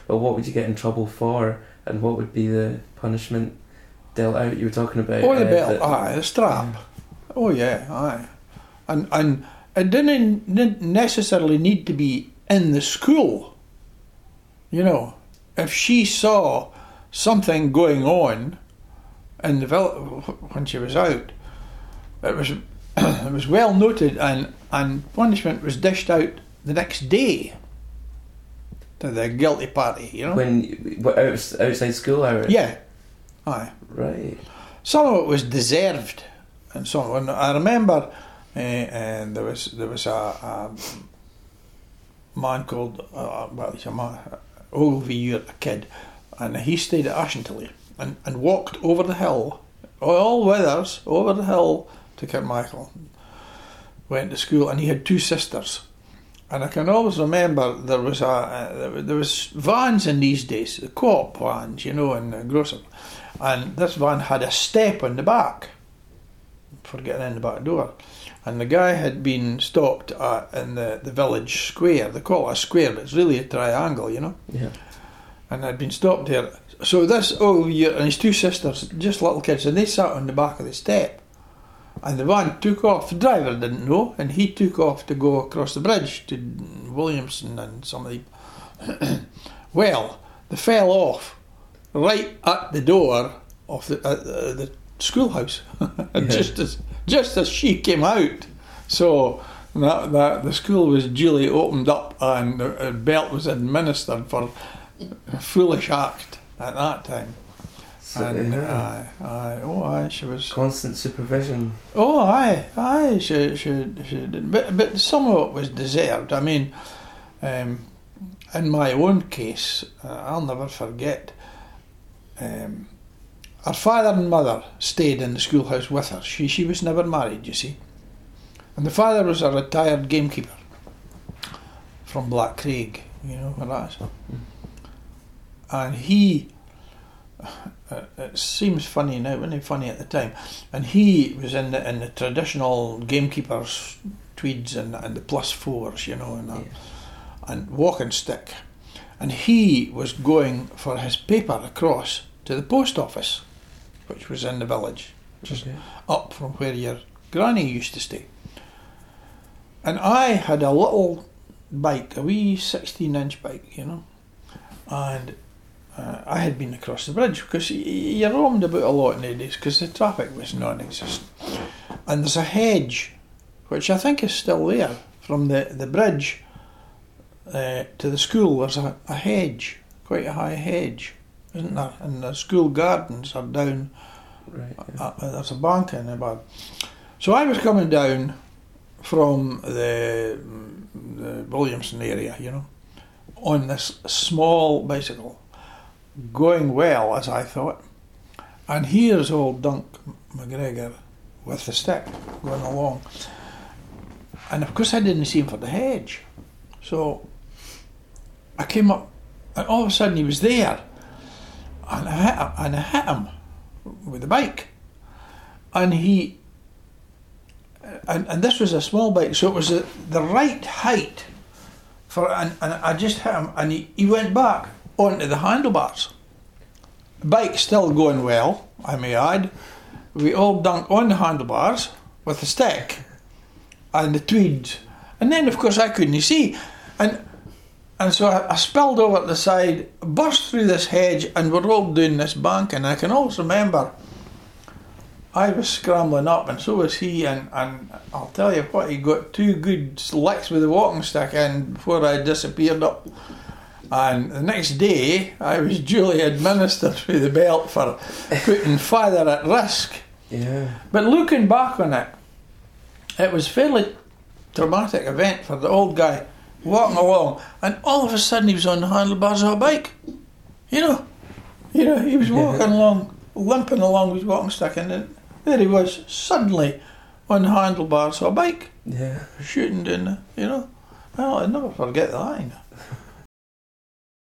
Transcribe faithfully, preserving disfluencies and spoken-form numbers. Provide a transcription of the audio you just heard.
Well, what would you get in trouble for, and what would be the punishment dealt out? You were talking about. Oh, the uh, belt, the, aye, the strap. Yeah. Oh, yeah, aye. And and it didn't, didn't necessarily need to be in the school. You know, if she saw something going on in the village when she was out, it was it was well noted, and, and punishment was dished out the next day to the guilty party, you know. When outside school hours? Yeah. Aye. Right. Some of it was deserved, and some. And I remember, uh, and there was there was a, a man called uh, well, he's a man, Ogilvy, a kid, and he stayed at Ashantally and and walked over the hill, all weathers over the hill to Carmichael. Went to school, and he had two sisters. And I can always remember there was a uh, there was vans in these days, the co-op vans, you know, in the grocery. And this van had a step on the back for getting in the back door. And the guy had been stopped at, in the, the village square. They call it a square, but it's really a triangle, you know. Yeah. And had been stopped there. So this old year and his two sisters, just little kids, and they sat on the back of the step. And the van took off. The driver didn't know, and he took off to go across the bridge to Williamson and somebody. Well, they fell off right at the door of the, uh, the schoolhouse, yeah. just as just as she came out. So that that the school was duly opened up, and the belt was administered for a foolish act at that time. So, and yeah. aye, aye, oh aye, she was constant supervision. Oh aye, aye, she she she did, but but some of it was deserved. I mean, um, in my own case, uh, I'll never forget. Um, her father and mother stayed in the schoolhouse with her. She she was never married, you see, and the father was a retired gamekeeper from Blackcraig, you know where that is, mm. and he. Uh, it seems funny now, wasn't it funny at the time? And he was in the in the traditional gamekeeper's tweeds and, and the plus fours, you know, and yeah. and walking stick. And he was going for his paper across to the post office, which was in the village, just okay. up from where your granny used to stay. And I had a little bike, a wee sixteen-inch bike, you know, and Uh, I had been across the bridge because y- you roamed about a lot in the days because the traffic was non-existent. And there's a hedge, which I think is still there, from the, the bridge uh, to the school. There's a, a hedge, quite a high hedge, isn't there? And the school gardens are down, right, yeah. uh, there's a bank in the back. So I was coming down from the, the Williamson area, you know, on this small bicycle, going well, as I thought, and here's old Dunk McGregor with the stick going along, and of course I didn't see him for the hedge, so I came up, and all of a sudden he was there, and I hit him, and I hit him with the bike, and he, and, and this was a small bike, so it was the, the right height for, and, and I just hit him, and he, he went back onto the handlebars. The bike still going well, I may add. We all dunk on the handlebars with the stick and the tweeds. And then, of course, I couldn't see. And and so I, I spilled over at the side, burst through this hedge, and we're all doing this bank. And I can always remember I was scrambling up, and so was he. And, and I'll tell you what, he got two good licks with the walking stick in before I disappeared up. And the next day, I was duly administered with the belt for putting father at risk. Yeah. But looking back on it, it was a fairly traumatic event for the old guy walking along, and all of a sudden he was on the handlebars of a bike. You know, you know, he was walking along, limping along with his walking stick, and then there he was suddenly on the handlebars of a bike. Yeah. Shooting down the, you know. Well, I'll never forget that. You know.